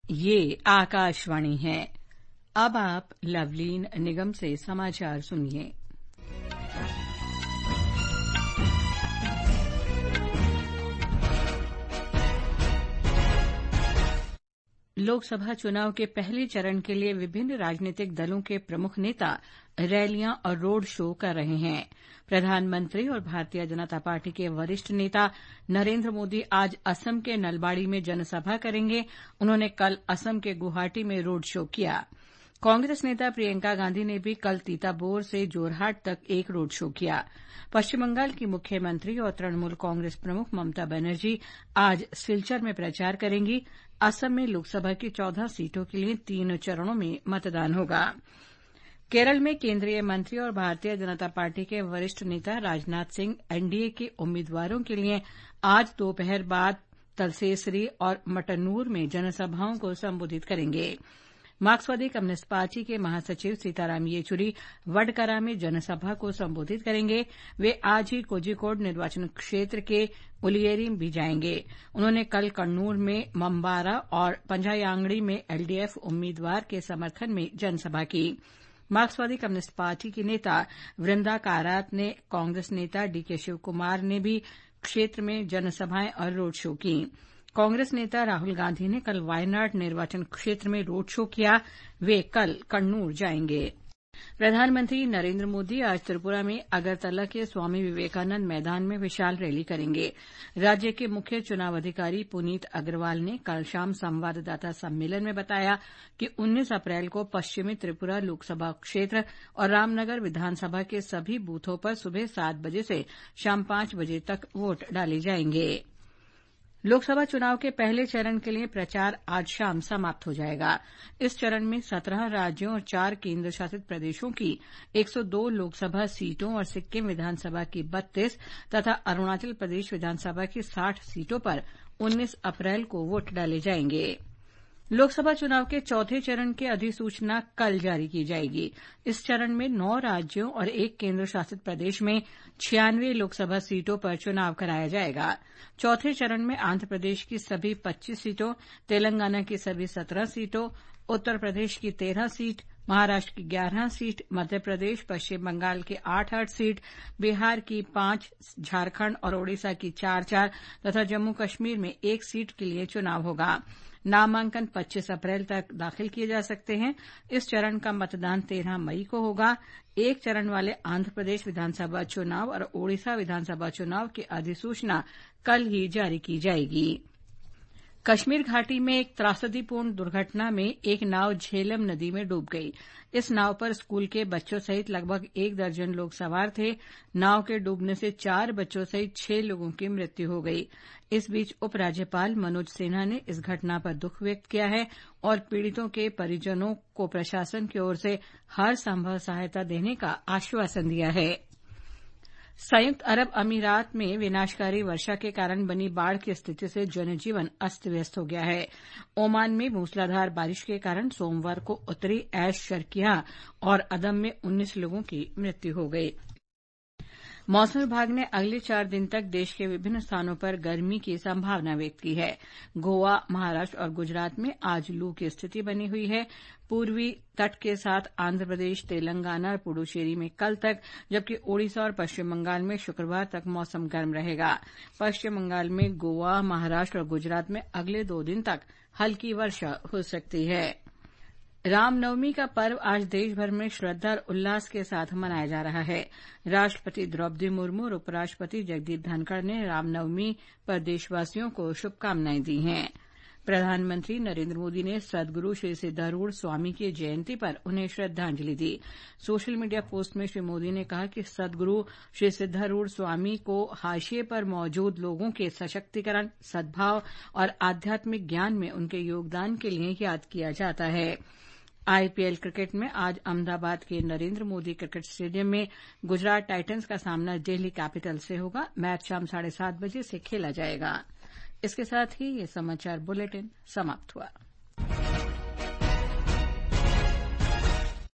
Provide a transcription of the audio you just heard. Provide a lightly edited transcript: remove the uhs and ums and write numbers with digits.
ये आकाशवाणी है। अब आप लवलीन निगम से समाचार सुनिए। लोकसभा चुनाव के पहले चरण के लिए विभिन्न राजनीतिक दलों के प्रमुख नेता रैलियां और रोड शो कर रहे हैं। प्रधानमंत्री और भारतीय जनता पार्टी के वरिष्ठ नेता नरेंद्र मोदी आज असम के नलबाड़ी में जनसभा करेंगे। उन्होंने कल असम के गुवाहाटी में रोड शो किया। कांग्रेस नेता प्रियंका गांधी ने भी कल तीताबोर से जोरहाट तक एक रोड शो किया। पश्चिम बंगाल की मुख्यमंत्री और तृणमूल कांग्रेस प्रमुख ममता बनर्जी आज सिलचर में प्रचार करेंगी। असम में लोकसभा की 14 सीटों के लिए 3 चरणों में मतदान होगा। केरल में केंद्रीय मंत्री और भारतीय जनता पार्टी के वरिष्ठ नेता राजनाथ सिंह एनडीए के उम्मीदवारों के लिए आज दोपहर बाद तलसेसरी और मटन्नूर में जनसभाओं को संबोधित करेंगे। मार्क्सवादी कम्युनिस्ट पार्टी के महासचिव सीताराम येचुरी वडकरा में जनसभा को संबोधित करेंगे। वे आज ही कोझिकोड निर्वाचन क्षेत्र के उलियेरी भी जाएंगे। उन्होंने कल कन्नूर में मम्बारा और पंजायांगड़ी में एलडीएफ उम्मीदवार के समर्थन में जनसभा की। मार्क्सवादी कम्युनिस्ट पार्टी की नेता वृंदा कारात ने कांग्रेस नेता डीके शिवकुमार ने भी क्षेत्र में जनसभाएं और रोड शो की। कांग्रेस नेता राहुल गांधी ने कल वायनाड निर्वाचन क्षेत्र में रोड शो किया। वे कल कन्नूर जाएंगे। प्रधानमंत्री नरेंद्र मोदी आज त्रिपुरा में अगरतला के स्वामी विवेकानंद मैदान में विशाल रैली करेंगे। राज्य के मुख्य चुनाव अधिकारी पुनीत अग्रवाल ने कल शाम संवाददाता सम्मेलन में बताया कि 19 अप्रैल को पश्चिमी त्रिपुरा लोकसभा क्षेत्र और रामनगर विधानसभा के सभी बूथों पर सुबह 7 बजे से शाम 5 बजे तक वोट डाले जाएंगे। लोकसभा चुनाव के पहले चरण के लिए प्रचार आज शाम समाप्त हो जाएगा। इस चरण में 17 राज्यों और 4 केंद्र शासित प्रदेशों की 102 लोकसभा सीटों और सिक्किम विधानसभा की 32 तथा अरुणाचल प्रदेश विधानसभा की 60 सीटों पर 19 अप्रैल को वोट डाले जाएंगे। लोकसभा चुनाव के चौथे चरण की अधिसूचना कल जारी की जाएगी। इस चरण में 9 राज्यों और 1 केंद्र शासित प्रदेश में 96 लोकसभा सीटों पर चुनाव कराया जाएगा। चौथे चरण में आंध्र प्रदेश की सभी 25 सीटों, तेलंगाना की सभी 17 सीटों, उत्तर प्रदेश की 13 सीट, महाराष्ट्र की 11 सीट, मध्य प्रदेश पश्चिम बंगाल की 8 सीट, बिहार की 5, झारखंड और ओडिशा की 4 तथा जम्मू कश्मीर में 1 सीट के लिए चुनाव होगा। नामांकन 25 अप्रैल तक दाखिल किए जा सकते हैं। इस चरण का मतदान 13 मई को होगा। एक चरण वाले आंध्र प्रदेश विधानसभा चुनाव और ओडिशा विधानसभा चुनाव की अधिसूचना कल ही जारी की जाएगी। कश्मीर घाटी में एक त्रासदीपूर्ण दुर्घटना में एक नाव झेलम नदी में डूब गई। इस नाव पर स्कूल के बच्चों सहित लगभग 1 दर्जन लोग सवार थे। नाव के डूबने से 4 बच्चों सहित 6 लोगों की मृत्यु हो गई। इस बीच उपराज्यपाल मनोज सिन्हा ने इस घटना पर दुख व्यक्त किया है और पीड़ितों के परिजनों को प्रशासन की ओर से हर संभव सहायता देने का आश्वासन दिया है। संयुक्त अरब अमीरात में विनाशकारी वर्षा के कारण बनी बाढ़ की स्थिति से जनजीवन अस्त व्यस्त हो गया है। ओमान में मूसलाधार बारिश के कारण सोमवार को उत्तरी ऐश शर्किया और अदम में 19 लोगों की मृत्यु हो गई। मौसम विभाग ने अगले 4 दिन तक देश के विभिन्न स्थानों पर गर्मी की संभावना व्यक्त की है। गोवा, महाराष्ट्र और गुजरात में आज लू की स्थिति बनी हुई है। पूर्वी तट के साथ आंध्र प्रदेश, तेलंगाना और पुडुचेरी में कल तक, जबकि ओडिशा और पश्चिम बंगाल में शुक्रवार तक मौसम गर्म रहेगा। पश्चिम बंगाल में गोवा, महाराष्ट्र और गुजरात में अगले 2 दिन तक हल्की वर्षा हो सकती है। रामनवमी का पर्व आज देश भर में श्रद्धा और उल्लास के साथ मनाया जा रहा है। राष्ट्रपति द्रौपदी मुर्मू और उपराष्ट्रपति जगदीप धनखड़ ने रामनवमी पर देशवासियों को शुभकामनाएं दी हैं। प्रधानमंत्री नरेंद्र मोदी ने सद्गुरू श्री सिद्धारूढ़ स्वामी की जयंती पर उन्हें श्रद्धांजलि दी। सोशल मीडिया पोस्ट में श्री मोदी ने कहा कि सद्गुरू श्री सिद्धारूढ़ स्वामी को हाशिए पर मौजूद लोगों के सशक्तिकरण, सद्भाव और आध्यात्मिक ज्ञान में उनके योगदान के लिए याद किया जाता है। आईपीएल क्रिकेट में आज अहमदाबाद के नरेंद्र मोदी क्रिकेट स्टेडियम में गुजरात टाइटंस का सामना दिल्ली कैपिटल्स से होगा। मैच शाम 7:30 बजे से खेला जाएगा। इसके साथ ही ये समाचार बुलेटिन समाप्त हुआ।